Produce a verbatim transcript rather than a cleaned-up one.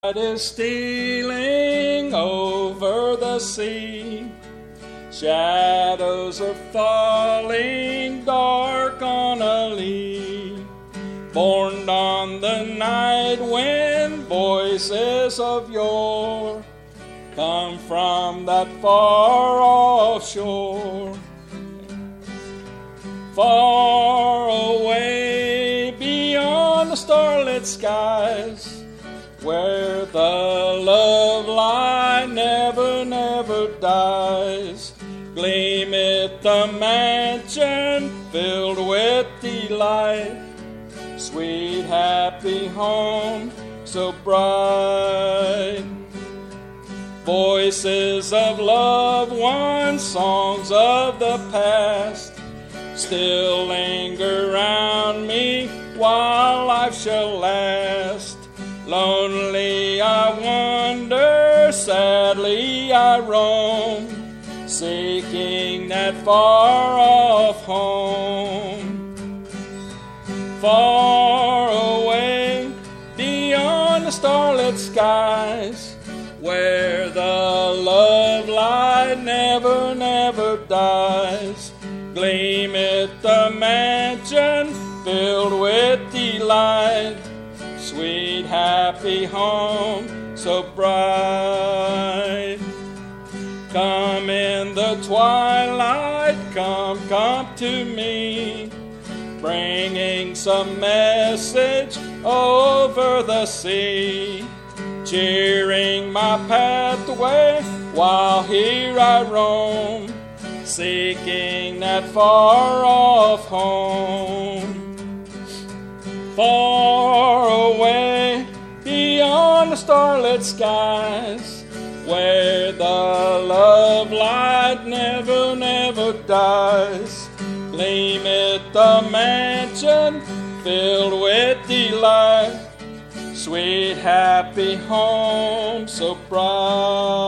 Night is stealing over the sea. Shadows are falling dark on a lea. Born on the night when voices of yore come from that far-off shore. Far away beyond the starlit skies, where the love light never, never dies, gleameth the mansion filled with delight, sweet happy home so bright. Voices of loved ones, songs of the past, still linger round me while life shall last. Lonely I wander, sadly I roam, seeking that far-off home. Far away beyond the starlit skies, where the love light never, never dies, gleameth the mansion filled with delight, sweet happy home so bright. Come in the twilight, come, come to me, bringing some message over the sea, cheering my pathway while here I roam, seeking that far-off home. Far away beyond the starlit skies, where the love light never, never dies, gleameth the mansion filled with delight, sweet happy home so bright.